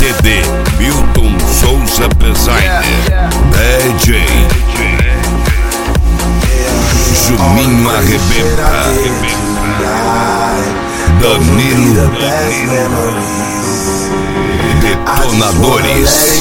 CD Milton Souza Designer, DJ Juninho Arrebenta, Danilo Detonadores.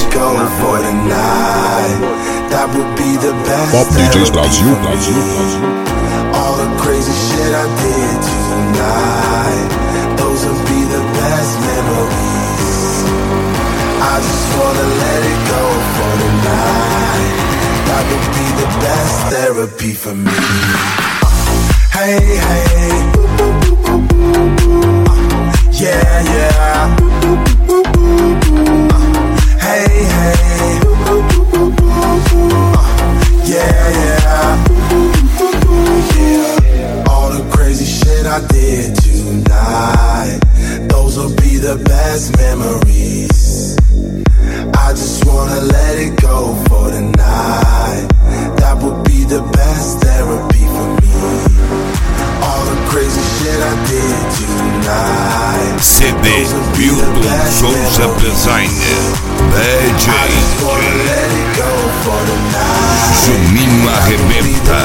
Pop DJs Brasil. All the crazy shit I did tonight, those will be the best memories. I just wanna let it go for tonight. That would be the best therapy for me. Hey, hey, yeah, yeah. Hey, hey, yeah, yeah. All the crazy shit I did tonight, those will be the best memories. I just wanna let it go for tonight. That would be the best therapy for me. All the crazy shit I did tonight. CD Milton Souza Designer, DJ Juninho Arrebenta,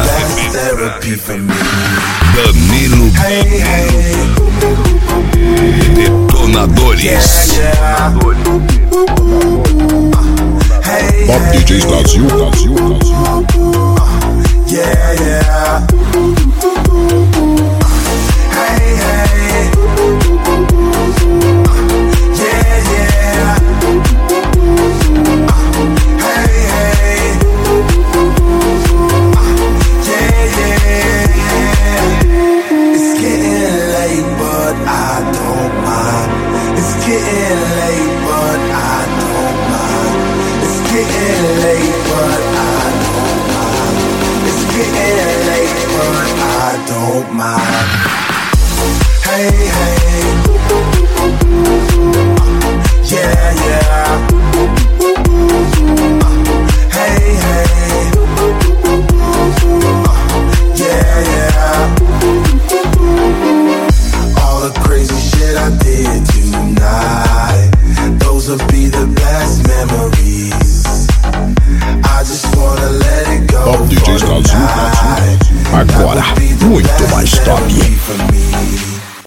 Danilo Detonadores. Pop DJs Brasil. Yeah, yeah. Hey, hey. Yeah, yeah. Hey, hey. Yeah, yeah. It's getting late, but I don't mind. It's getting late, but I don't mind. It's getting late, but I don't mind. It's getting late, but I don't mind. Hey, hey. Yeah, yeah. Hey, hey. Yeah, yeah. All the crazy shit I did tonight, those will be the best memories. I just wanna let it go. Pop DJs Brasil. Agora, muito mais top.